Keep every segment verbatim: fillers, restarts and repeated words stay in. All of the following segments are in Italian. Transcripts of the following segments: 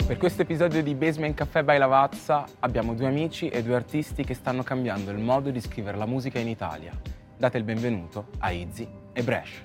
Per questo episodio di Basement Café by Lavazza abbiamo due amici e due artisti che stanno cambiando il modo di scrivere la musica in Italia. Date il benvenuto a Izzy e Bresh.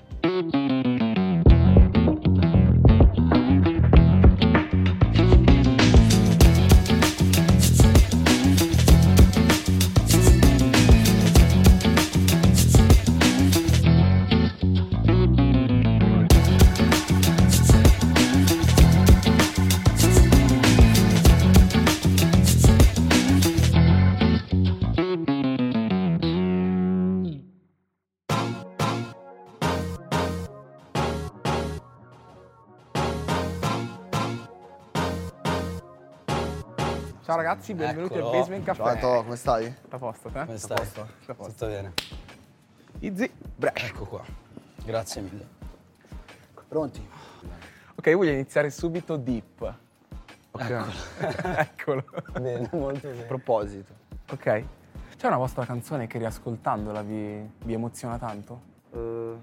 Ciao ragazzi, benvenuti Eccolo. al Basement Café. Ciao Anto, come stai? Tutto a posto, te? Come stai? Tutto a posto. Tutto a posto. Tutto bene. Izzy, Bresh. Ecco qua. Grazie mille. Pronti? Ok, voglio iniziare subito deep. Ok. Eccolo. Eccolo. Bene, molto A bene. proposito. Ok. C'è una vostra canzone che riascoltandola vi, vi emoziona tanto? Uh,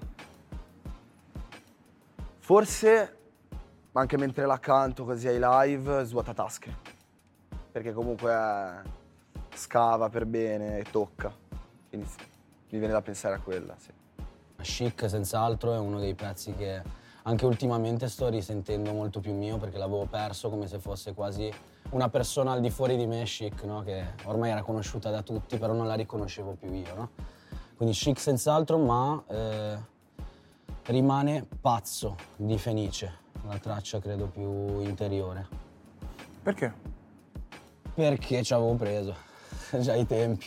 forse, anche mentre la canto così ai live, Svuota tasche. Perché comunque eh, scava per bene e tocca. Quindi sì, mi viene da pensare a quella, sì. Chic senz'altro è uno dei pezzi che anche ultimamente sto risentendo molto più mio, perché l'avevo perso come se fosse quasi una persona al di fuori di me, Chic, no? Che ormai era conosciuta da tutti, però non la riconoscevo più io, no? Quindi Chic senz'altro, ma eh, rimane Pazzo di Fenice, la traccia credo più interiore. Perché? Perché ci avevo preso, già ai tempi,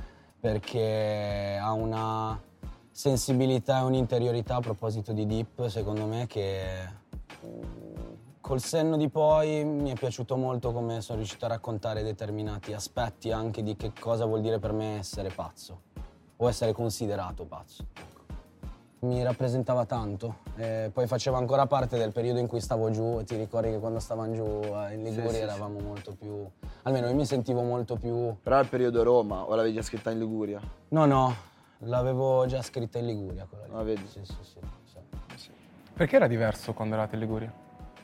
perché ha una sensibilità e un'interiorità a proposito di Deep, secondo me, che col senno di poi mi è piaciuto molto come sono riuscito a raccontare determinati aspetti anche di che cosa vuol dire per me essere pazzo, o essere considerato pazzo. Mi rappresentava tanto, e poi faceva ancora parte del periodo in cui stavo giù, e ti ricordi che quando stavamo giù in Liguria Sì, sì, eravamo molto più, almeno io mi sentivo molto più... Però è il periodo Roma, o l'avevi già scritta in Liguria? No, no, l'avevo già scritta in Liguria quella lì. Ah, vedi? Sì, sì, sì, sì. Sì. Perché era diverso quando eravate in Liguria?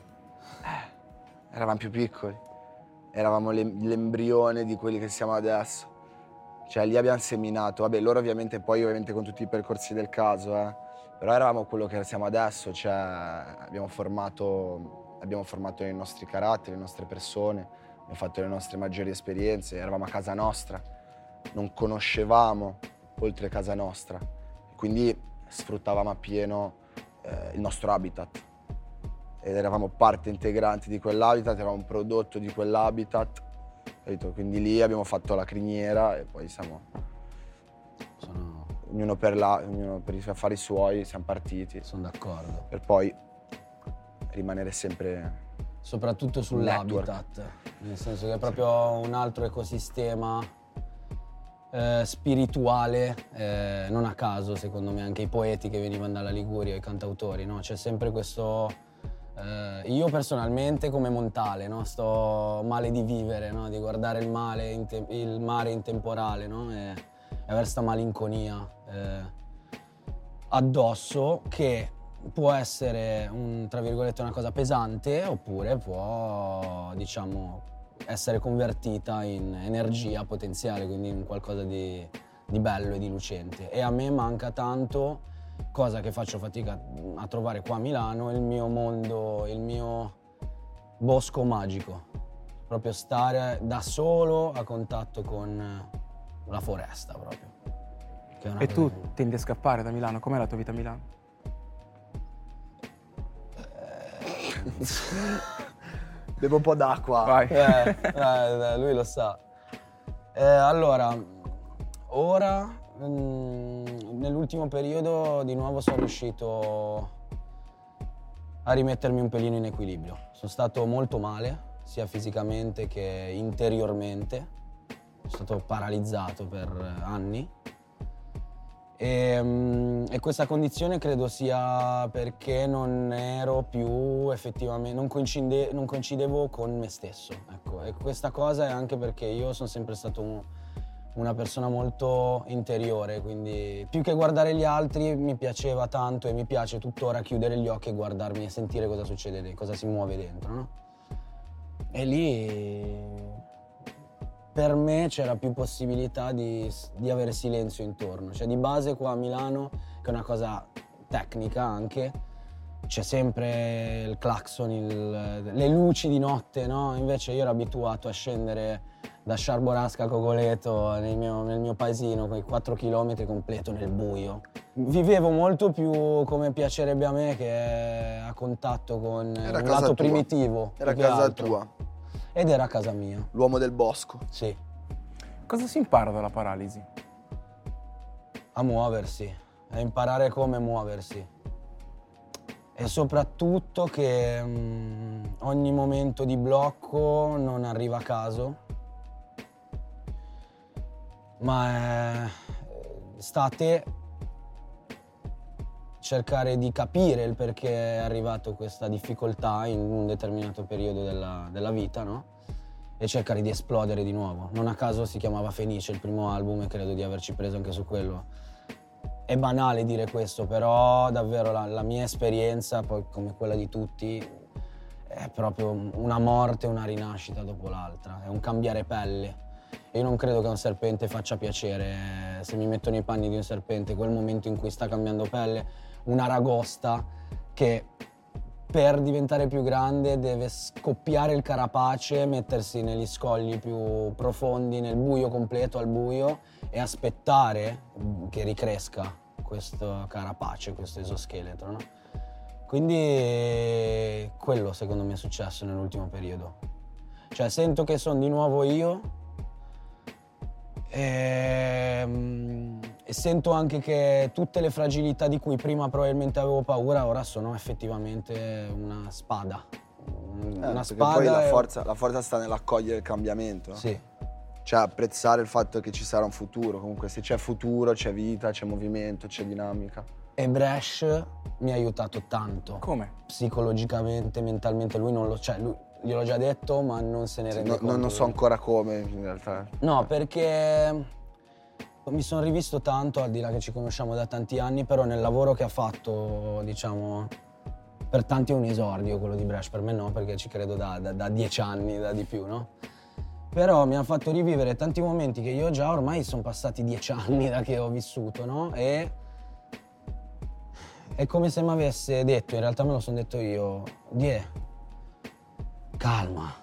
Eravamo più piccoli. Eravamo l'em- l'embrione di quelli che siamo adesso. Cioè lì abbiamo seminato, vabbè loro ovviamente poi ovviamente con tutti i percorsi del caso, eh. Però eravamo quello che siamo adesso, cioè abbiamo formato, abbiamo formato i nostri caratteri, le nostre persone, abbiamo fatto le nostre maggiori esperienze, eravamo a casa nostra, non conoscevamo oltre casa nostra, quindi sfruttavamo appieno eh, il nostro habitat ed eravamo parte integrante di quell'habitat, eravamo un prodotto di quell'habitat, capito? Quindi lì abbiamo fatto la criniera e poi siamo... Sono, Ognuno per, la, ognuno per i suoi affari suoi, siamo partiti, sono d'accordo. per poi rimanere sempre... Soprattutto sull'habitat, nel senso che è proprio un altro ecosistema eh, spirituale, eh, non a caso secondo me anche i poeti che venivano dalla Liguria, i cantautori, no? C'è sempre questo... Eh, io personalmente come Montale, no? Sto male di vivere, no? Di guardare il, male in te- il mare in temporale, no? E, e avere sta malinconia eh, addosso che può essere un, tra virgolette, una cosa pesante oppure può, diciamo, essere convertita in energia potenziale, quindi in qualcosa di, di bello e di lucente. E a me manca tanto, cosa che faccio fatica a trovare qua a Milano, il mio mondo, il mio bosco magico. Proprio stare da solo a contatto con la foresta proprio. Che è una E cosa tu che- tendi a scappare da Milano? Com'è la tua vita a Milano? Bevo un po' d'acqua. Vai. Eh, eh, lui lo sa. Eh, allora, ora, mm, nell'ultimo periodo, di nuovo sono riuscito a rimettermi un pelino in equilibrio. Sono stato molto male, sia fisicamente che interiormente. Sono stato paralizzato per anni. E, mm, e questa condizione credo sia perché non ero più effettivamente, non, coincide, non coincidevo con me stesso, ecco. E questa cosa è anche perché io sono sempre stato un, una persona molto interiore, quindi più che guardare gli altri mi piaceva tanto e mi piace tuttora chiudere gli occhi e guardarmi e sentire cosa succede, cosa si muove dentro, no? E lì per me c'era più possibilità di, di avere silenzio intorno. Cioè di base qua a Milano, che è una cosa tecnica anche, c'è sempre il clacson, il, le luci di notte, no? Invece io ero abituato a scendere da Sciarborasca a Cogoleto nel mio, nel mio paesino, quei quattro chilometri completo nel buio. Vivevo molto più come piacerebbe a me, che è a contatto con Era un casa lato tua. primitivo. Era più che casa altro. tua, Ed era casa mia, l'uomo del bosco. sì. Cosa si impara dalla paralisi? A muoversi, a imparare come muoversi. E soprattutto che mh, ogni momento di blocco non arriva a caso, ma è, sta a te cercare di capire il perché è arrivato questa difficoltà in un determinato periodo della, della vita, no? E cercare di esplodere di nuovo. Non a caso si chiamava Fenice il primo album e credo di averci preso anche su quello. È banale dire questo, però davvero la, la mia esperienza, poi come quella di tutti, è proprio una morte e una rinascita dopo l'altra, è un cambiare pelle. Io non credo che a un serpente faccia piacere, se mi metto nei panni di un serpente, quel momento in cui sta cambiando pelle, un'aragosta che per diventare più grande deve scoppiare il carapace, mettersi negli scogli più profondi, nel buio completo, al buio, e aspettare che ricresca questo carapace, questo esoscheletro, no? Quindi quello secondo me è successo nell'ultimo periodo. Cioè sento che sono di nuovo io e, e sento anche che tutte le fragilità di cui prima probabilmente avevo paura ora sono effettivamente una spada. Una Eh, spada poi la e- forza, la forza sta nell'accogliere il cambiamento. Sì. Cioè apprezzare il fatto che ci sarà un futuro. Comunque se c'è futuro, c'è vita, c'è movimento, c'è dinamica. E Bresh mi ha aiutato tanto. Come? Psicologicamente, mentalmente, lui non lo... Cioè, lui, gliel'ho già detto, ma non se ne Sì, rende no- conto. non, non so lui. ancora come in realtà. No, perché mi sono rivisto tanto, al di là che ci conosciamo da tanti anni, però nel lavoro che ha fatto, diciamo, per tanti è un esordio quello di Bresh, per me no, perché ci credo da, da, da dieci anni, da di più, no? Però mi ha fatto rivivere tanti momenti che io già ormai sono passati dieci anni da che ho vissuto, no? E è come se mi avesse detto, in realtà me lo sono detto io, Die, calma,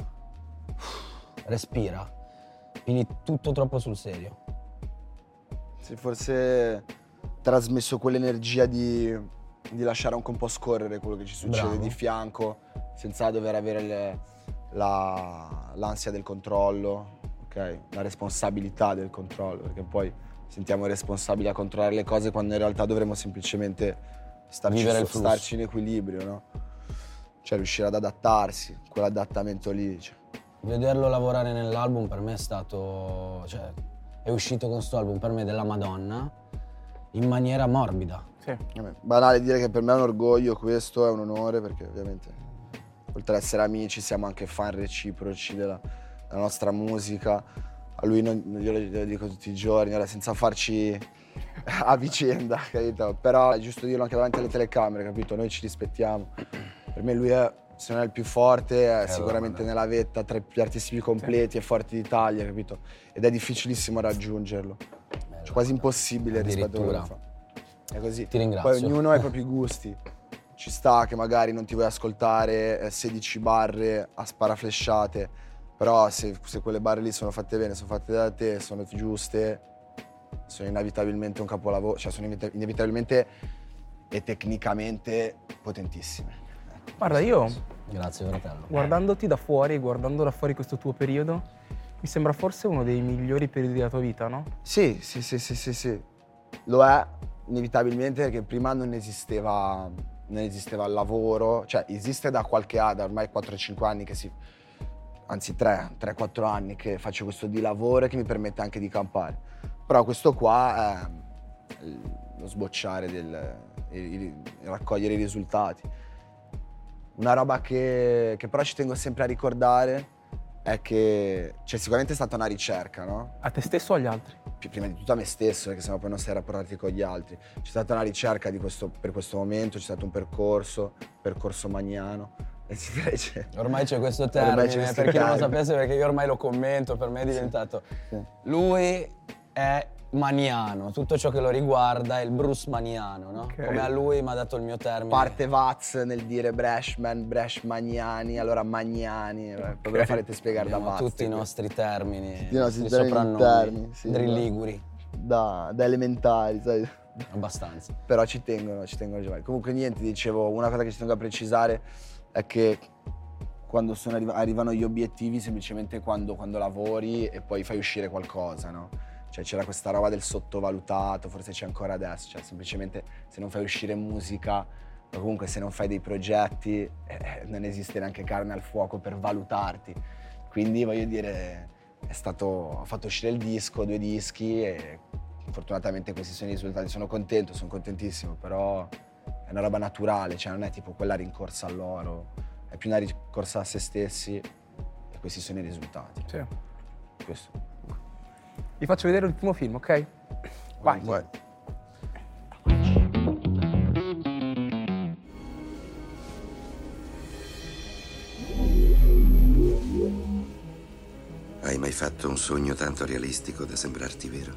respira, quindi tutto troppo sul serio. Sì, forse trasmesso quell'energia di, di lasciare anche un po' scorrere quello che ci succede Bravo. di fianco, senza dover avere le- la- l'ansia del controllo, ok? La responsabilità del controllo, perché poi sentiamo responsabili a controllare le cose quando in realtà dovremmo semplicemente starci, Vivere il su- flusso. starci in equilibrio, no? Cioè riuscire ad adattarsi, quell'adattamento lì. Cioè. Vederlo lavorare nell'album per me è stato, cioè, è uscito con sto album per me della Madonna in maniera morbida. Sì. Vabbè, banale dire che per me è un orgoglio questo, è un onore, perché ovviamente oltre ad essere amici siamo anche fan reciproci della, della nostra musica. A lui non, io lo, lo dico tutti i giorni, ora senza farci a vicenda, capito? Però è giusto dirlo anche davanti alle telecamere, capito? Noi ci rispettiamo. Per me lui è, se non è il più forte, è sicuramente vabbè. nella vetta tra gli artisti più completi e forti d'Italia, capito? Ed è difficilissimo raggiungerlo. Cioè, quasi impossibile rispetto a quello che fa. È così. Ti ringrazio. Poi ognuno ha i propri gusti. Ci sta che magari non ti vuoi ascoltare eh, sedici barre a sparaflesciate, però se, se quelle barre lì sono fatte bene, sono fatte da te, sono giuste, sono inevitabilmente un capolavoro, cioè sono inevita- inevitabilmente e tecnicamente potentissime. Guarda, io Grazie fratello. guardandoti da fuori, guardando da fuori questo tuo periodo, mi sembra forse uno dei migliori periodi della tua vita, no? Sì, sì, sì, sì, sì, sì. Lo è inevitabilmente perché prima non esisteva, non esisteva il lavoro, cioè esiste da qualche anno, da ormai quattro cinque anni che si, anzi tre quattro anni che faccio questo di lavoro e che mi permette anche di campare. Però questo qua è lo sbocciare del, il, il raccogliere i risultati. Una roba che, che però ci tengo sempre a ricordare è che c'è sicuramente stata una ricerca, no? A te stesso o agli altri? Più prima di tutto a me stesso, perché sennò poi non sei rapportati con gli altri. C'è stata una ricerca di questo, per questo momento, c'è stato un percorso, percorso magnano, Ormai c'è questo Ormai termine, c'è questo per chi non lo termine. sapesse, perché io ormai lo commento, per me è diventato... Sì. Lui è maniano, tutto ciò che lo riguarda è il Bruce maniano, no? Ok. Come a lui mi ha dato il mio termine. Parte Vaz nel dire Brashman, Brashmaniani, allora Magnani, eh, poi ve lo farete spiegare da Abbiamo Vaz. tutti i nostri termini, Tutti i nostri i termini soprannomi, interni, sì, drilliguri, Da, da elementari, sai? abbastanza. Però ci tengono, ci tengono a giocare. Comunque niente, dicevo, una cosa che ci tengo a precisare è che quando sono arri- arrivano gli obiettivi, semplicemente quando, quando lavori e poi fai uscire qualcosa, no? Cioè c'era questa roba del sottovalutato, forse c'è ancora adesso, cioè semplicemente se non fai uscire musica o comunque se non fai dei progetti eh, non esiste neanche carne al fuoco per valutarti. Quindi voglio dire, è stato, ho fatto uscire il disco, due dischi e fortunatamente questi sono i risultati. Sono contento, sono contentissimo, però è una roba naturale, cioè non è tipo quella rincorsa all'oro, è più una rincorsa a se stessi e questi sono i risultati. Sì. Questo. Vi faccio vedere l'ultimo film, ok? Vai. Vai. Hai mai fatto un sogno tanto realistico da sembrarti vero?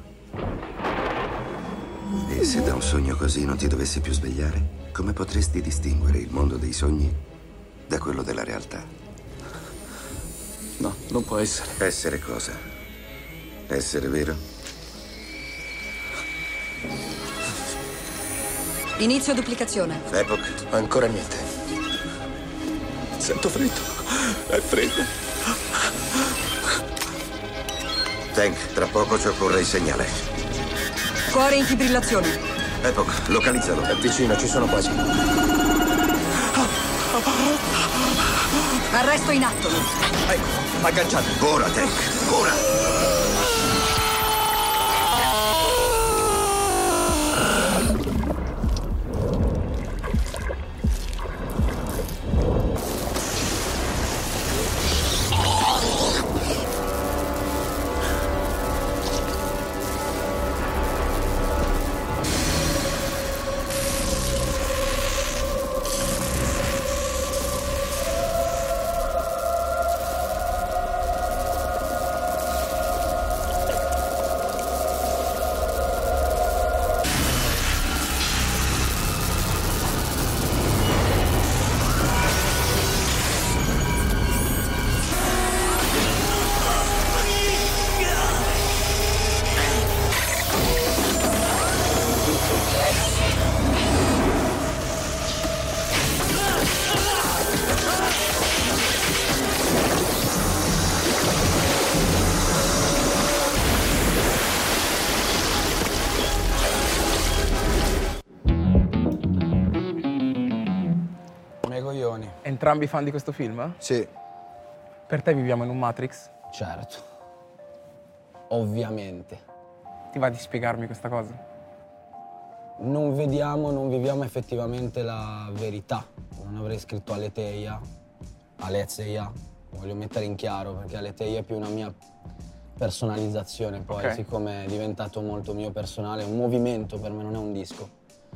E se da un sogno così non ti dovessi più svegliare, come potresti distinguere il mondo dei sogni da quello della realtà? No, non può essere. Essere cosa? Essere vero? Inizio duplicazione. Epoch, Ancora niente. Sento freddo. È freddo. Tank, tra poco ci occorre il segnale. Cuore in fibrillazione. Epoch, localizzalo. È vicino, ci sono quasi. Arresto in atto. Ecco, agganciato. Ora, Tank, ora! Me coglioni. Entrambi fan di questo film? Sì. Per te viviamo in un Matrix? Certo. Ovviamente. Ti va di spiegarmi questa cosa? Non vediamo, non viviamo effettivamente la verità. Non avrei scritto Aletheia, Aletheia, voglio mettere in chiaro perché Aletheia è più una mia personalizzazione poi, Ok. siccome è diventato molto mio personale, è un movimento per me, non è un disco.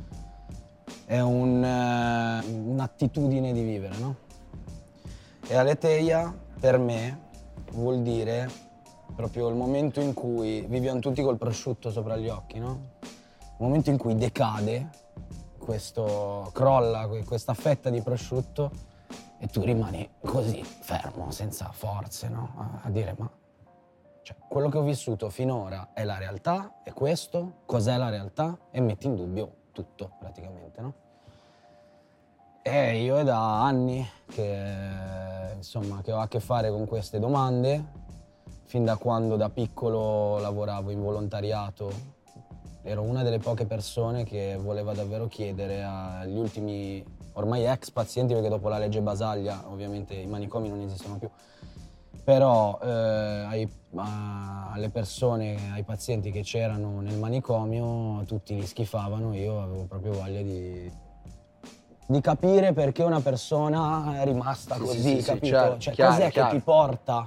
È un, eh, un'attitudine di vivere, no? E Aletheia per me vuol dire proprio il momento in cui viviamo tutti col prosciutto sopra gli occhi, no? Il momento in cui decade questo, crolla questa fetta di prosciutto e tu rimani così, fermo, senza forze, no? A, a dire, ma cioè, quello che ho vissuto finora è la realtà, è questo, cos'è la realtà? E metti in dubbio tutto, praticamente, no? E io è da anni che, insomma, che ho a che fare con queste domande, fin da quando da piccolo lavoravo in volontariato. Ero una delle poche persone che voleva davvero chiedere agli ultimi, ormai ex pazienti, perché dopo la legge Basaglia ovviamente i manicomi non esistono più, però eh, ai, a, alle persone, ai pazienti che c'erano nel manicomio, tutti li schifavano, io avevo proprio voglia di, di capire perché una persona è rimasta Sì, così, sì, sì, sì, capito? chiaro, cioè, chiaro, cos'è chiaro. che ti porta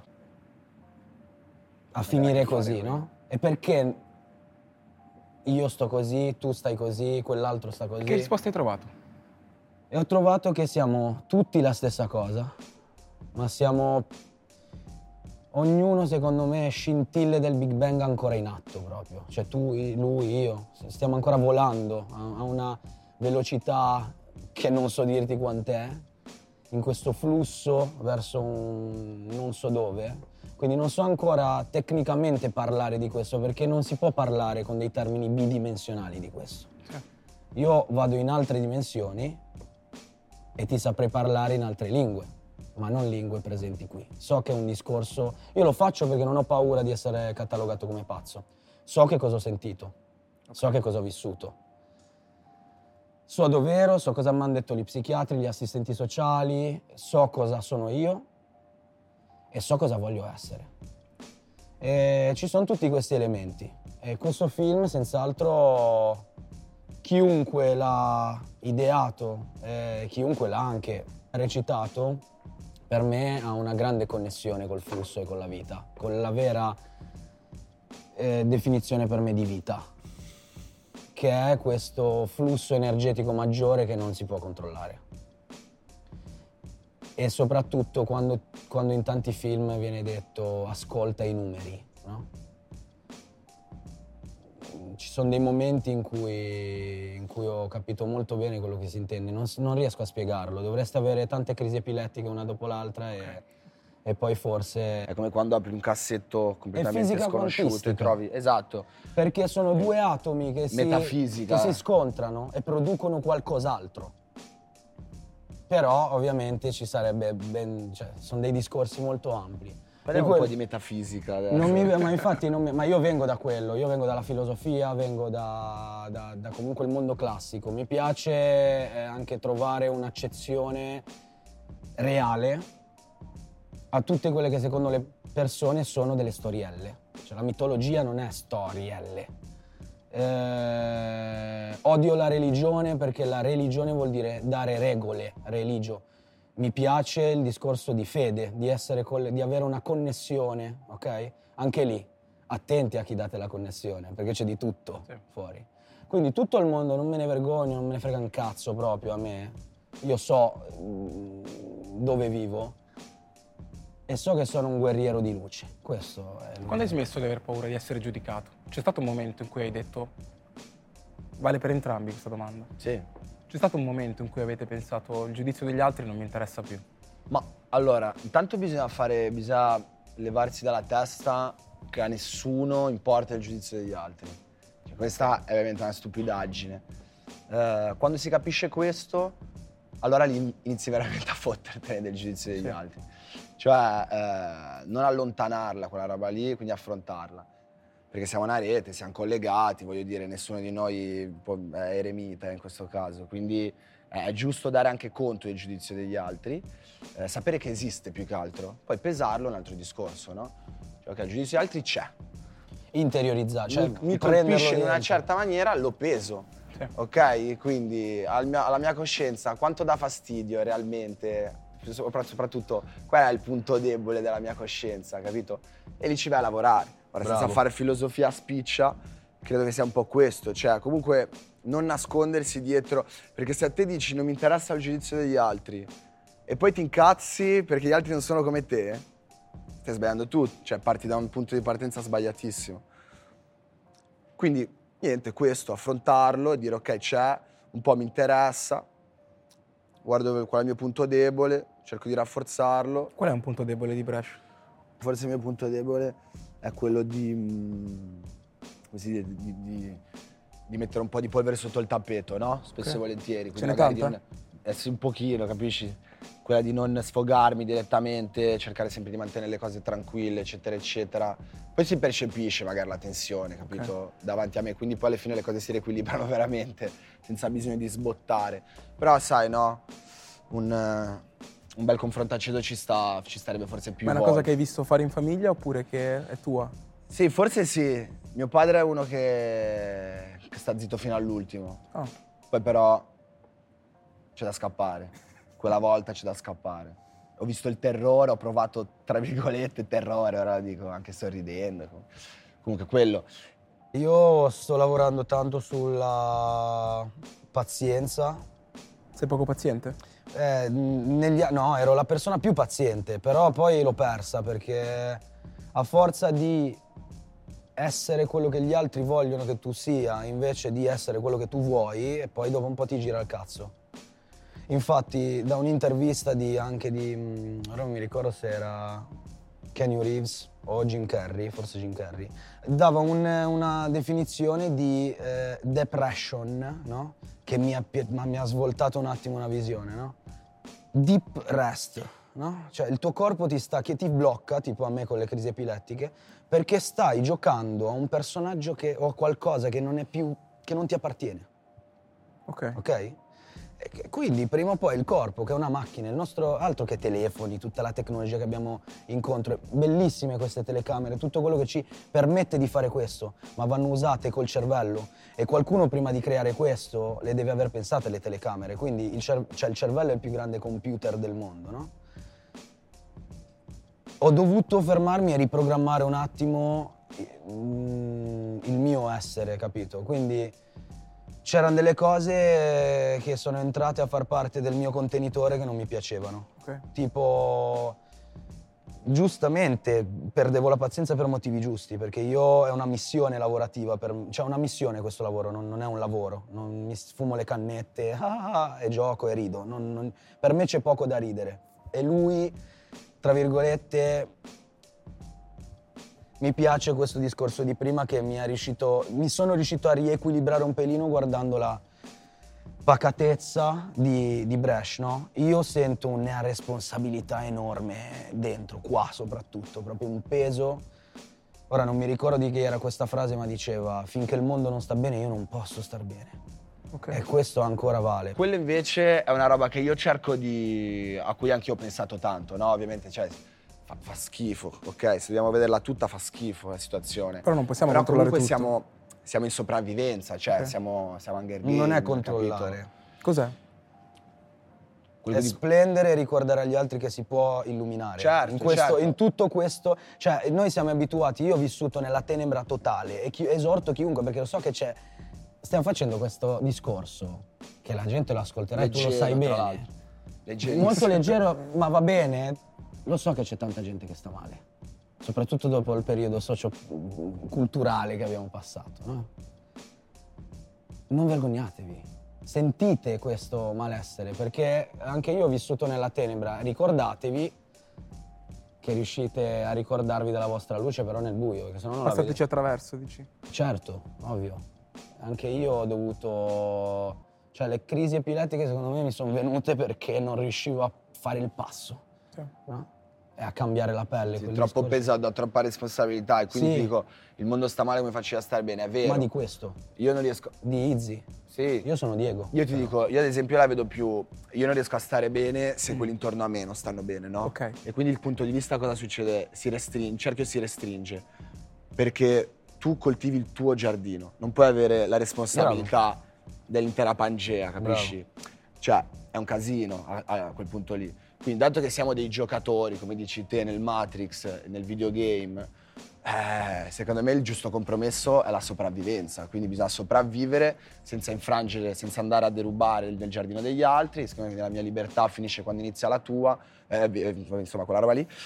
a finire che così, fare no? E perché io sto così, tu stai così, quell'altro sta così. Che risposta hai trovato? E ho trovato che siamo tutti la stessa cosa, ma siamo, ognuno secondo me, scintille del Big Bang ancora in atto proprio. Cioè tu, lui, io, stiamo ancora volando a una velocità che non so dirti quant'è, in questo flusso verso un non so dove. Quindi non so ancora tecnicamente parlare di questo, perché non si può parlare con dei termini bidimensionali di questo. Sì. Io vado in altre dimensioni e ti saprei parlare in altre lingue, ma non lingue presenti qui. So che è un discorso... Io lo faccio perché non ho paura di essere catalogato come pazzo. So che cosa ho sentito, okay. So che cosa ho vissuto. So a dovero, so cosa mi hanno detto gli psichiatri, gli assistenti sociali, so cosa sono io e so cosa voglio essere. E ci sono tutti questi elementi. E questo film, senz'altro, chiunque l'ha ideato, eh, chiunque l'ha anche recitato, per me ha una grande connessione col flusso e con la vita, con la vera eh, definizione per me di vita, che è questo flusso energetico maggiore che non si può controllare. E soprattutto quando, quando in tanti film viene detto ascolta i numeri, no? Ci sono dei momenti in cui, in cui ho capito molto bene quello che si intende, non, non riesco a spiegarlo, dovreste avere tante crisi epilettiche una dopo l'altra e, e poi forse... È come quando apri un cassetto completamente sconosciuto e trovi... Esatto. Perché sono due atomi che si, Metafisica. che si scontrano e producono qualcos'altro. Però ovviamente ci sarebbe ben... cioè, sono dei discorsi molto ampli. Parliamo un po' di metafisica adesso. Non mi, ma infatti non mi, ma io vengo da quello, io vengo dalla filosofia, vengo da, da, da comunque il mondo classico. Mi piace eh, anche trovare un'accezione reale a tutte quelle che secondo le persone sono delle storielle. Cioè la mitologia non è storielle. Eh, odio la religione perché la religione vuol dire dare regole, religio. Mi piace il discorso di fede, di, essere coll- di avere una connessione, ok? Anche lì, attenti a chi date la connessione, perché c'è di tutto sì. fuori. Quindi tutto il mondo, non me ne vergogno, non me ne frega un cazzo proprio a me. Io so mh, dove vivo e so che sono un guerriero di luce. Questo è il Quando hai smesso di aver paura di essere giudicato? C'è stato un momento in cui hai detto, vale per entrambi questa domanda? Sì. C'è stato un momento in cui avete pensato il giudizio degli altri non mi interessa più? Ma allora, intanto bisogna fare, bisogna levarsi dalla testa che a nessuno importa il giudizio degli altri. Cioè, questa è veramente una stupidaggine. Eh, quando si capisce questo, allora lì inizi veramente a fottertene del giudizio degli sì. altri. Cioè, eh, non allontanarla quella roba lì, quindi affrontarla. Perché siamo una rete, siamo collegati, voglio dire, nessuno di noi è eremita in questo caso, quindi è giusto dare anche conto del giudizio degli altri, eh, sapere che esiste più che altro, poi pesarlo è un altro discorso, no? Cioè, ok, il giudizio degli altri c'è. Interiorizzare, cioè mi, mi colpisce in una certa maniera, lo peso, sì. ok? Quindi al mia, alla mia coscienza quanto dà fastidio realmente, soprattutto qual è il punto debole della mia coscienza, capito? E lì ci vai a lavorare. Ora, Bravo. senza fare filosofia a spiccia, credo che sia un po' questo, cioè comunque non nascondersi dietro, perché se a te dici non mi interessa il giudizio degli altri e poi ti incazzi perché gli altri non sono come te, stai sbagliando tu, cioè parti da un punto di partenza sbagliatissimo. Quindi niente, questo, affrontarlo e dire ok, c'è, un po' mi interessa, guardo qual è il mio punto debole, cerco di rafforzarlo. Qual è un punto debole di Brescia? Forse il mio punto debole è quello di, come si dice, di, di, di mettere un po' di polvere sotto il tappeto, no? Spesso okay. e volentieri. Ce n'è tanta? Non, essere un pochino, capisci? Quella di non sfogarmi direttamente, cercare sempre di mantenere le cose tranquille, eccetera, eccetera. Poi si percepisce magari la tensione, capito? Okay. Davanti a me, quindi poi alla fine le cose si riequilibrano veramente, senza bisogno di sbottare. Però sai, no? Un... Un bel confronto aceso ci sta, ci starebbe forse più. Ma è una volte. cosa che hai visto fare in famiglia oppure che è tua? Sì, forse sì. Mio padre è uno che, che sta zitto fino all'ultimo. Oh. Poi però c'è da scappare. Quella volta c'è da scappare. Ho visto il terrore, ho provato, tra virgolette, terrore, ora lo dico anche sorridendo. Comunque quello. Io sto lavorando tanto sulla pazienza Sei poco paziente? Eh, negli, no, ero la persona più paziente, però poi l'ho persa perché a forza di essere quello che gli altri vogliono che tu sia, invece di essere quello che tu vuoi, e poi dopo un po' ti gira il cazzo. Infatti, da un'intervista di, anche di, ora non mi ricordo se era Keanu Reeves o Jim Carrey, forse Jim Carrey, dava un, una definizione di eh, depression, no? Che mi ha, ma mi ha svoltato un attimo una visione, no? Deep rest, no? Cioè il tuo corpo ti sta, che ti blocca, tipo a me con le crisi epilettiche, perché stai giocando a un personaggio che, o a qualcosa che non è più, che non ti appartiene. Ok. Ok? E quindi prima o poi il corpo, che è una macchina, il nostro, altro che telefoni, tutta la tecnologia che abbiamo incontro, bellissime queste telecamere, tutto quello che ci permette di fare questo, ma vanno usate col cervello, e qualcuno prima di creare questo le deve aver pensate le telecamere, quindi il, cer- cioè il cervello è il più grande computer del mondo, no? Ho dovuto fermarmi e riprogrammare un attimo mm, il mio essere, capito? Quindi c'erano delle cose che sono entrate a far parte del mio contenitore che non mi piacevano. Okay. Tipo, giustamente perdevo la pazienza per motivi giusti, perché io è una missione lavorativa, per, cioè una missione questo lavoro, non, non è un lavoro. Non mi fumo le cannette ah, ah, e gioco e rido. Non, non, per me c'è poco da ridere. E lui, tra virgolette, mi piace questo discorso di prima che mi è riuscito, mi sono riuscito a riequilibrare un pelino guardando la pacatezza di, di Brescia, no? Io sento una responsabilità enorme dentro, qua soprattutto, proprio un peso. Ora non mi ricordo di chi era questa frase, ma diceva: finché il mondo non sta bene io non posso star bene. Okay. E questo ancora vale. Quello invece è una roba che io cerco di, a cui anche io ho pensato tanto, no? Ovviamente, cioè, Fa, fa schifo, ok? Se dobbiamo vederla tutta fa schifo la situazione. Però non possiamo Però controllare comunque tutto. Siamo, siamo in sopravvivenza, cioè Okay. siamo, siamo Hunger Games. Non è controllare. Capito? Cos'è? Quello è di... splendere e ricordare agli altri che si può illuminare. Certo, in, questo, certo. in tutto questo, cioè noi siamo abituati, io ho vissuto nella tenebra totale e chi, esorto chiunque, perché lo so che c'è, stiamo facendo questo discorso che la gente lo ascolterà e tu lo sai bene. Molto leggero, ma va bene. Lo so che c'è tanta gente che sta male, soprattutto dopo il periodo socio-culturale che abbiamo passato, no? Non vergognatevi, sentite questo malessere, perché anche io ho vissuto nella tenebra. Ricordatevi che riuscite a ricordarvi della vostra luce, però nel buio, perché sennò non la Passateci vedete. attraverso, dici? Certo, ovvio. Anche io ho dovuto... Cioè le crisi epilettiche secondo me mi sono venute perché non riuscivo a fare il passo, Sì. no? E a cambiare la pelle. Sì, quel troppo discorso. pesato, ho troppa responsabilità e quindi Sì. ti dico, il mondo sta male, come faccio a stare bene, è vero. Ma di questo, Io non riesco... di Izzy. Sì. Io sono Diego. Io ti dico, io ad esempio la vedo più, io non riesco a stare bene se quelli intorno a me non stanno bene, no? Ok. E quindi il punto di vista cosa succede? Si restringe, il cerchio si restringe, perché tu coltivi il tuo giardino, non puoi avere la responsabilità dell'intera Pangea, capisci? Bravo. Cioè, è un casino a, a quel punto lì. Quindi, dato che siamo dei giocatori, come dici te, nel Matrix, nel videogame, eh, secondo me il giusto compromesso è la sopravvivenza. Quindi bisogna sopravvivere senza infrangere, senza andare a derubare nel giardino degli altri. Secondo me la mia libertà finisce quando inizia la tua, eh, insomma, quella roba lì.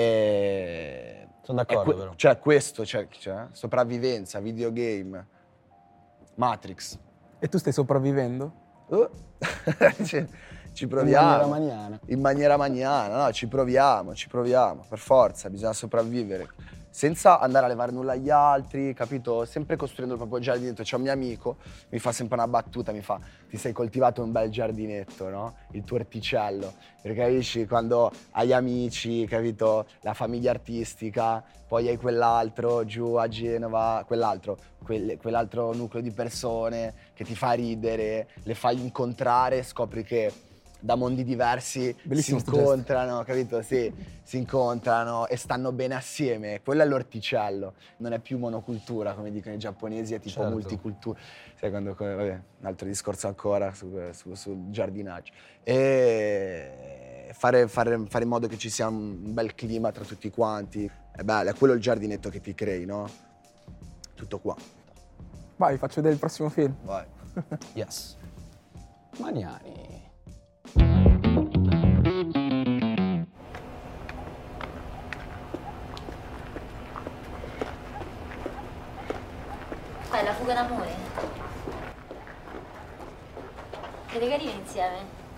E... Sono d'accordo, que- però. Cioè, questo, cioè, cioè, sopravvivenza, videogame, Matrix. E tu stai sopravvivendo? Uh. Ci, ci proviamo. In maniera maniana. In maniera maniana, no, ci proviamo, ci proviamo, per forza, bisogna sopravvivere. Senza andare a levare nulla agli altri, capito? Sempre costruendo il proprio giardinetto. C'è un mio amico, mi fa sempre una battuta, mi fa: ti sei coltivato un bel giardinetto, no? Il tuo orticello. Perché capisci, quando hai amici, capito? La famiglia artistica, poi hai quell'altro giù a Genova, quell'altro, quel, quell'altro nucleo di persone che ti fa ridere, le fai incontrare, scopri che da mondi diversi Bellissimo si sto gesto. incontrano, capito? Sì, si incontrano e stanno bene assieme. Quello è l'orticello, non è più monocultura, come dicono i giapponesi, è tipo Certo. multicultura. Sai, quando, vabbè, un altro discorso ancora su, su, sul giardinaggio. E fare, fare, fare in modo che ci sia un bel clima tra tutti quanti. È bello, è quello il giardinetto che ti crei, no? Tutto qua. Vai, faccio vedere il prossimo film. Vai. Yes. Maniani. la fuga d'amore. Siete carini insieme.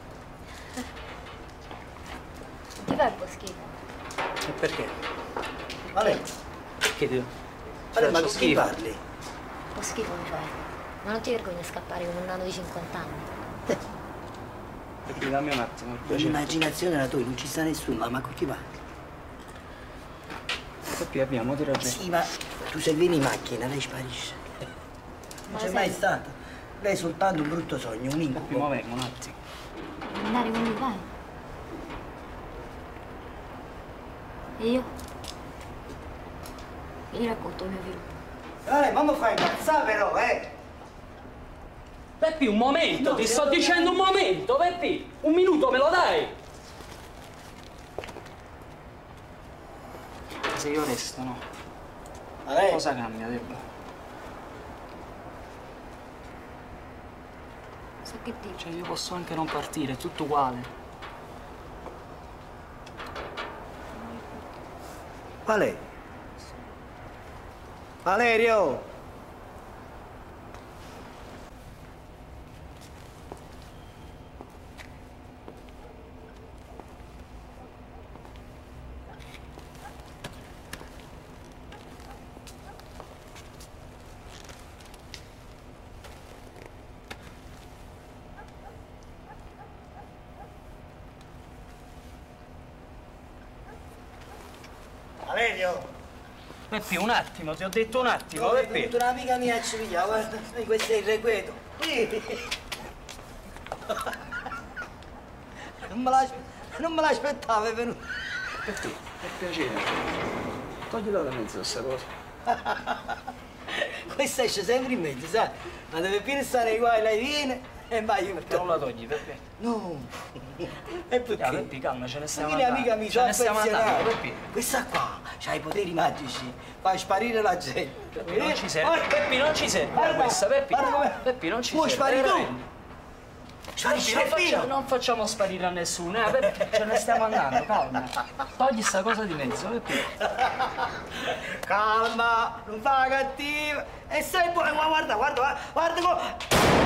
Non ti fa un po' schifo? E perché? Vale, perché ti... Vale, ma con chi schifo? parli? Un po' schifo mi fai. Ma non ti vergogni a scappare come un nano di cinquanta anni? Perché dammi un attimo, per piacere. L'immaginazione la tua, non ci sta nessuno, ma con chi parli? Peppi, abbiamo di ragione. Sì, ma tu se vieni in macchina, lei sparisce. Non c'è mai stata. Lei è soltanto un brutto sogno, un incubo. Peppi, ma vengo un attimo. Andare con lui, vai. E io? Gli racconto il mio film. Vale, ma mi fai incazzare però, eh! Peppi, un momento, no, ti sto dicendo un momento, Peppi! Un minuto, me lo dai? Sei onesto, no? Vale. Cosa cambia, Debra? So che dici. Cioè, io posso anche non partire, è tutto uguale. Vale. Valerio! Valerio! Peppi, un attimo, ti ho detto un attimo, No, Peppi. è venuta un'amica mia a Civiglia, guarda, questo è il requieto. Non me l'aspe- non me l'aspettavo, è venuto. Peppi, per piacere. Toglila da mezzo questa cosa. Questa esce sempre in mezzo, sai? Ma deve più stare qua e lei viene e va io. Perché non la togli, Peppi? No. E perché? Ja, Peppi, calma, ce ne stiamo Ma vieni, andando. amica mia, Ce ne sono stiamo andando, affezionato. Peppi. Questa qua c'ha i poteri magici, fa sparire la gente. Peppi, non ci serve, Peppi, non ci serve Guarda, questa, Peppi. guarda com'è. Peppi, non ci Puoi serve. sparire tu. veramente. Sparisce Peppi, non, Peppino. faccia- non facciamo sparire a nessuno, eh, Peppi, ce ne stiamo andando, calma. Togli sta cosa di mezzo, Peppi. Calma, non fa cattiva. E sei buono, guarda, guarda, guarda come...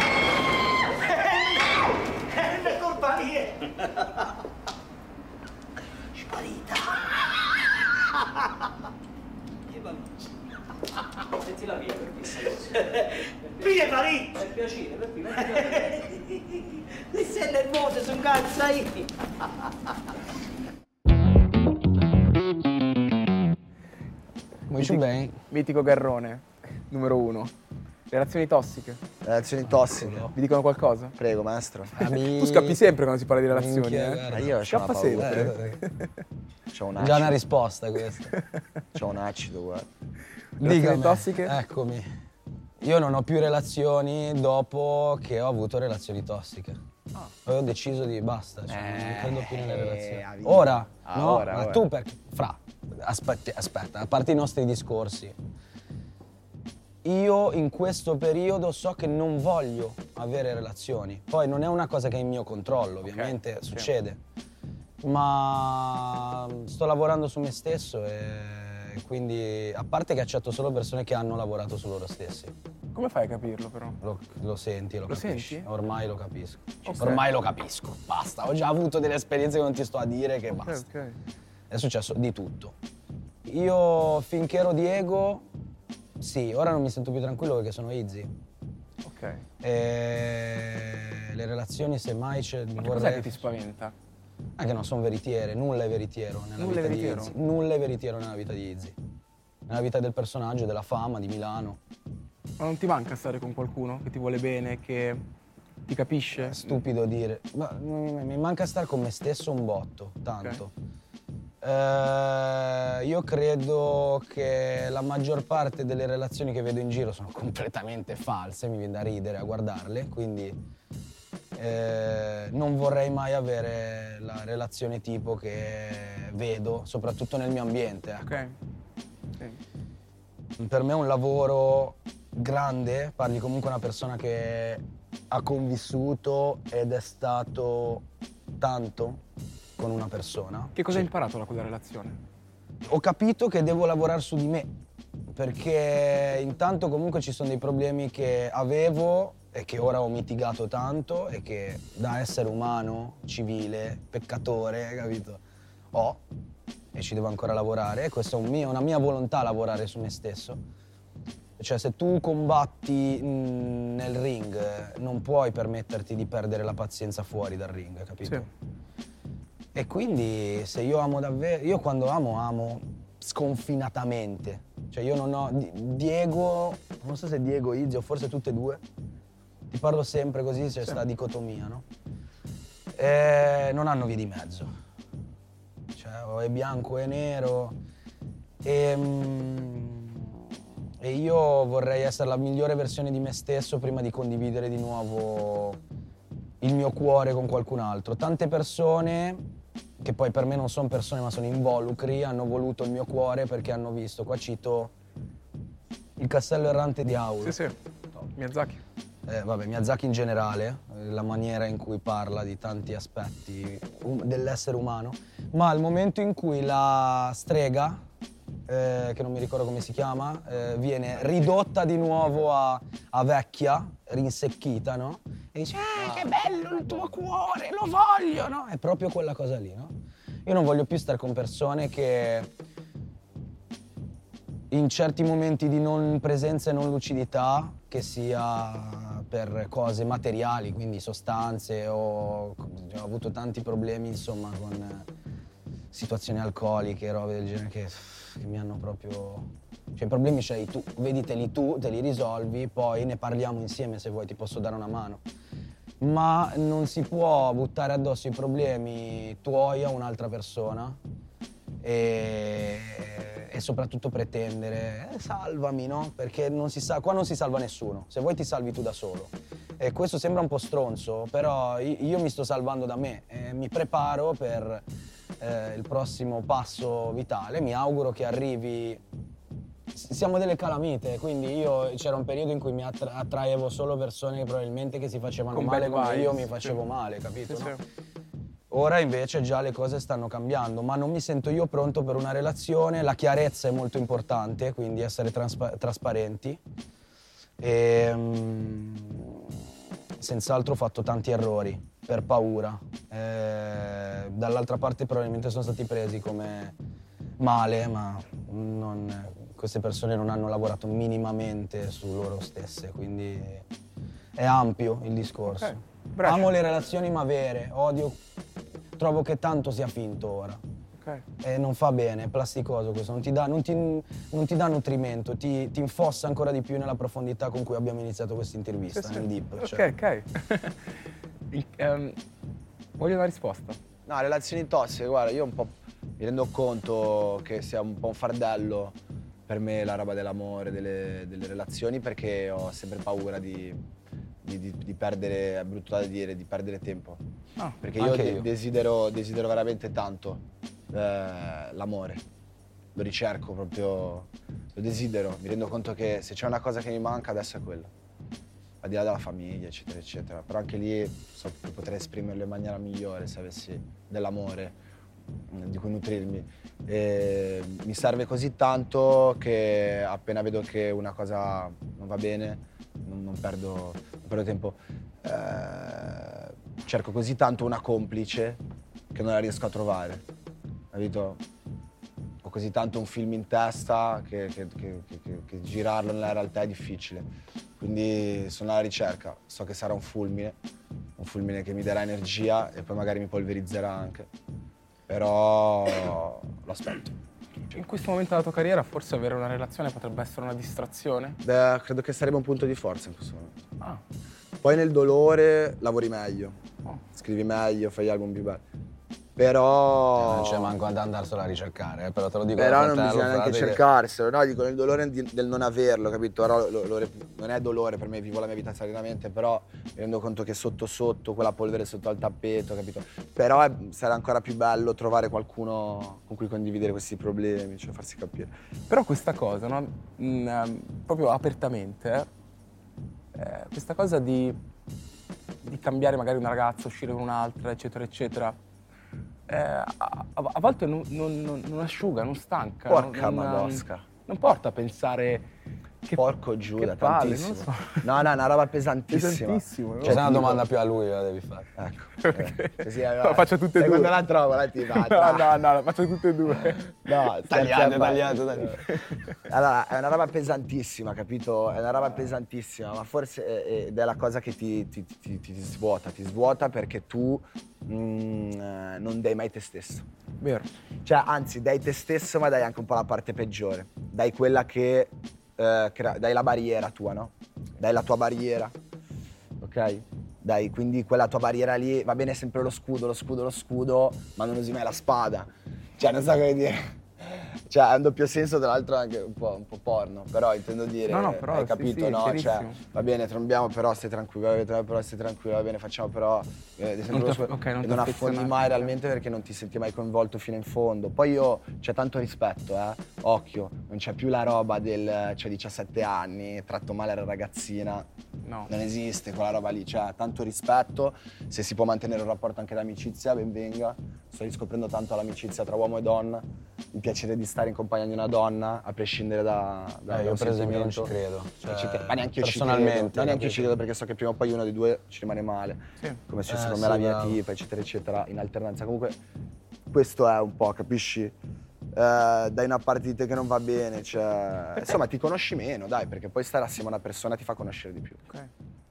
Non è colpa mia. Sparita. Mettila via, Peppi, sta cosa. Via, Parì. Per piacere, Peppi, mettila via. Mi sei nervoso, sono cazzo io. Muito bem. Mitico Garrone, numero uno. Relazioni tossiche. Relazioni tossiche. Vi dicono qualcosa? Prego, maestro. Ami- Tu scappi sempre quando si parla di relazioni, Minchia, eh? guarda. Ma io c'ho Scappa una paura. sempre. C'ho un Già acido. una risposta questa. C'ho un acido, guarda. Relazioni Dicami. tossiche? Eccomi. Io non ho più relazioni dopo che ho avuto relazioni tossiche. Poi ho deciso di basta, cioè, non credo più nelle relazioni. hai Ora, Ah, no, ora, ma ora. tu perché? Fra, aspetti, aspetta, a parte i nostri discorsi. Io in questo periodo so che non voglio avere relazioni. Poi non è una cosa che è in mio controllo, ovviamente sì. succede. Ma sto lavorando su me stesso e quindi, a parte che accetto solo persone che hanno lavorato su loro stessi. Come fai a capirlo, però? Lo, lo senti, lo, Lo capisci. senti? Ormai lo capisco. Ok. Ormai lo capisco, basta. Ho già avuto delle esperienze che non ti sto a dire che basta. Ok. È successo di tutto. Io finché ero Diego, sì, ora non mi sento più tranquillo perché sono Izzy. Ok. E le relazioni semmai ce Ma vorrei... cos'è che ti spaventa? Ah, che non sono veritiere, nulla è veritiero nella Nulla è vita veritiero? di Izzy. Nulla è veritiero nella vita di Izzy. Nella vita del personaggio, della fama, di Milano. Ma non ti manca stare con qualcuno che ti vuole bene, che ti capisce? È stupido dire. Ma mi, mi manca stare con me stesso un botto, tanto. Eh, io credo che la maggior parte delle relazioni che vedo in giro sono completamente false, mi viene da ridere a guardarle, quindi eh, non vorrei mai avere la relazione tipo che vedo, soprattutto nel mio ambiente. Ecco. Ok. Sì. Per me è un lavoro grande, parli comunque una persona che ha convissuto ed è stato tanto con una persona. Che cosa hai imparato da quella relazione? Ho capito che devo lavorare su di me, perché intanto comunque ci sono dei problemi che avevo e che ora ho mitigato tanto e che da essere umano, civile, peccatore, capito, ho e ci devo ancora lavorare. E questa è un mio, una mia volontà, lavorare su me stesso. Cioè, se tu combatti mh, nel ring, non puoi permetterti di perdere la pazienza fuori dal ring, capito? Sì. E quindi se io amo davvero, io quando amo, amo sconfinatamente. Cioè io non ho, Diego, non so se Diego, Izzy o forse tutte e due, ti parlo sempre così, c'è questa sì. dicotomia, no? E non hanno vie di mezzo. Cioè o è bianco e nero. E, e io vorrei essere la migliore versione di me stesso prima di condividere di nuovo il mio cuore con qualcun altro. Tante persone, che poi per me non sono persone ma sono involucri, hanno voluto il mio cuore perché hanno visto, qua cito Il castello errante di Howlett. Sì, sì, Miyazaki. Eh, vabbè, Miyazaki in generale, la maniera in cui parla di tanti aspetti um, dell'essere umano, ma al momento in cui la strega, eh, che non mi ricordo come si chiama, eh, viene ridotta di nuovo a, a vecchia, rinsecchita, no? E dice, ah, che bello il tuo cuore, lo voglio, no? È proprio quella cosa lì, no? Io non voglio più stare con persone che in certi momenti di non presenza e non lucidità, che sia per cose materiali, quindi sostanze, o ho avuto tanti problemi, insomma, con situazioni alcoliche, robe del genere che, che mi hanno proprio... Cioè i problemi ce li hai tu, vediteli tu, te li risolvi, poi ne parliamo insieme se vuoi, ti posso dare una mano. Ma non si può buttare addosso i problemi tuoi a un'altra persona e, e soprattutto pretendere eh, salvami, no? Perché non si sa, qua non si salva nessuno, se vuoi ti salvi tu da solo. E questo sembra un po' stronzo, però io mi sto salvando da me e mi preparo per eh, il prossimo passo vitale. Mi auguro che arrivi... Siamo delle calamite, quindi io c'era un periodo in cui mi attra- attraevo solo persone che probabilmente che si facevano con male come vibes, io mi facevo sì. male, capito? Sì, no? sì. Ora invece già le cose stanno cambiando, ma non mi sento io pronto per una relazione. La chiarezza è molto importante, quindi essere transpa- trasparenti. E, um, senz'altro ho fatto tanti errori per paura. E, dall'altra parte probabilmente sono stati presi come male, ma non, queste persone non hanno lavorato minimamente su loro stesse, quindi è ampio il discorso. Okay. Amo le relazioni ma vere, odio, trovo che tanto sia finto ora. Okay. E non fa bene, è plasticoso questo, non ti dà, non ti, non ti dà nutrimento, ti, ti infossa ancora di più nella profondità con cui abbiamo iniziato questa intervista, sì, nel deep. Ok, cioè. ok. um, voglio una risposta. No, relazioni tossiche, guarda, io un po' mi rendo conto che sia un po' un fardello per me la roba dell'amore, delle, delle relazioni, perché ho sempre paura di, di, di, di perdere, è brutto da dire, di perdere tempo. Ah, perché io, de- io. Desidero, desidero veramente tanto eh, l'amore, lo ricerco proprio, lo desidero, mi rendo conto che se c'è una cosa che mi manca adesso è quello, al di là della famiglia, eccetera, eccetera, però anche lì so che potrei esprimerlo in maniera migliore se avessi dell'amore di cui nutrirmi. E mi serve così tanto che appena vedo che una cosa non va bene non, non, perdo, non perdo tempo. Eh, cerco così tanto una complice che non la riesco a trovare, capito? Ho così tanto un film in testa che, che, che, che, che girarlo nella realtà è difficile, quindi sono alla ricerca. So che sarà un fulmine, un fulmine che mi darà energia e poi magari mi polverizzerà anche, però lo aspetto. In questo momento della tua carriera forse avere una relazione potrebbe essere una distrazione? Beh, credo che sarebbe un punto di forza in questo momento. Ah. Poi nel dolore lavori meglio, oh. scrivi meglio, fai gli album più belli. Però... Eh, non c'è manco ad andarselo a ricercare, eh, però te lo dico. Però da non fratello, bisogna neanche frate cercarselo, no? Dico nel dolore di, del non averlo, capito? Ora lo, lo, non è dolore per me, vivo la mia vita serenamente, però mi rendo conto che sotto sotto, quella polvere sotto al tappeto, capito? Però è, sarà ancora più bello trovare qualcuno con cui condividere questi problemi, cioè farsi capire. Però questa cosa, no? Mm, proprio apertamente, eh, questa cosa di, di cambiare magari una ragazza, uscire con un'altra, eccetera, eccetera, Eh, a, a volte non, non, non asciuga, non stanca. Porca non, madosca. non porta a pensare che Porco Giuda, che palle, tantissimo. non lo so. No, no, è una roba pesantissima. Pesantissimo, no? Cioè, se è una tipo- domanda più a lui la devi fare. Ecco. Ok. Eh, così, No, faccio tutte e sai due. quando la trovo, la ti No, no, no, faccio tutte e due. No, Tagliate, tagliate, tagliate. Allora, è una roba pesantissima, capito? È una roba pesantissima, ma forse è, ed è la cosa che ti, ti, ti, ti, ti svuota, ti svuota perché tu mm, eh, non dai mai te stesso. Vero. Cioè, anzi, dai te stesso, ma dai anche un po' la parte peggiore. Dai quella che, eh, crea- dai la barriera tua, no? Dai la tua barriera, ok? Dai, quindi quella tua barriera lì, va bene sempre lo scudo, lo scudo, lo scudo, ma non usi mai la spada. Cioè, non so come dire. Cioè, ha un doppio senso, tra l'altro anche un po', un po' porno, però intendo dire, No, no, però, hai sì, capito, sì, no? Cioè, chiarissimo. va bene, trombiamo, però stai tranquillo, va bene, però stai tranquillo, va bene, facciamo però... Eh, sempre Non lo ti aff- scu- ok, non e ti non affondi affezionare. mai realmente perché non ti senti mai coinvolto fino in fondo. Poi io, c'è tanto rispetto, eh, occhio, non c'è più la roba del, c'ho diciassette anni, tratto male la ragazzina. No. Non esiste quella roba lì, cioè tanto rispetto, se si può mantenere un rapporto anche d'amicizia, ben venga. Sto riscoprendo tanto l'amicizia tra uomo e donna, il piacere di stare in compagnia di una donna, a prescindere da, da Eh, io un per esempio non ci sentimento. credo. Non Cioè, ci credo, ma neanche io ci credo, personalmente, no, neanche io capito? ci credo perché so che prima o poi uno dei due ci rimane male, Sì. come se Eh, secondo sì, me la mia bravo. tipa, eccetera, eccetera, in alternanza. Comunque questo è un po', capisci? Eh, dai una parte di te che non va bene, cioè... Insomma, ti conosci meno, dai, perché poi stare assieme a una persona ti fa conoscere di più. Ok.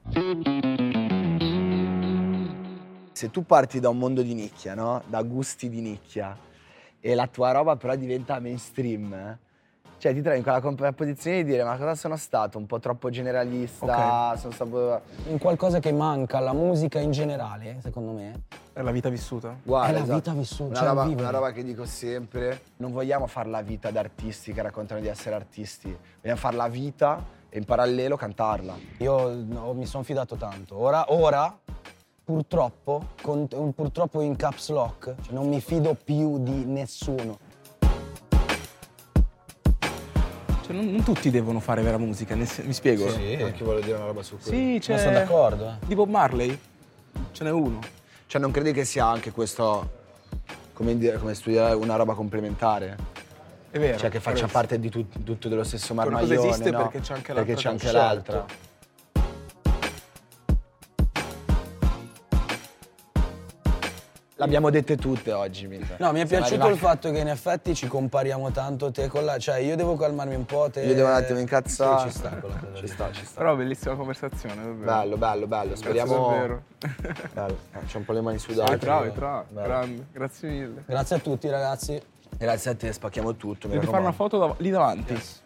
Se tu parti da un mondo di nicchia, no? Da gusti di nicchia, e la tua roba però diventa mainstream, eh? Cioè ti trovi in quella comp- posizione di dire ma cosa sono stato? Un po' troppo generalista, Ok. sono stato... Un qualcosa che manca alla musica in generale, secondo me, È la vita vissuta. Guarda, è la esatto. vita vissuta, Una, cioè roba, vivere. una roba che dico sempre, non vogliamo fare la vita da artisti che raccontano di essere artisti, vogliamo fare la vita e in parallelo cantarla. Io no, mi sono fidato tanto. Ora, ora purtroppo, con, un purtroppo in caps lock, cioè non mi fido più di nessuno. Cioè, non, non tutti devono fare vera musica, nel sen- mi spiego? Anche voglio dire una roba su quello. Sì, c'è... Ma sono d'accordo, eh. Di Bob Marley ce n'è uno. Cioè non credi che sia anche questo, come dire, come studiare una roba complementare? È vero. Cioè che faccia però- parte di tut- tutto dello stesso Una cosa marmaglione, esiste no? perché c'è anche Perché l'altra c'è anche cosa. l'altra. L'abbiamo dette tutte oggi, mica. No, mi è Siamo piaciuto arrivati- il fatto che in effetti ci compariamo tanto te con la... Cioè io devo calmarmi un po', te... Io devo un attimo incazzare. Sì, ci sta quella cosa Ci lì. sta, ci sta. Però bellissima conversazione, davvero. Bello, bello, bello. Grazie Speriamo... davvero. Bello. Eh, c'ho un po' le mani Sì, sudate. bravo, bravo. Bello. Grande. Grazie mille. Grazie a tutti ragazzi. Grazie a te, spacchiamo tutto. mi Devi fare una raccomando. foto dav- lì davanti.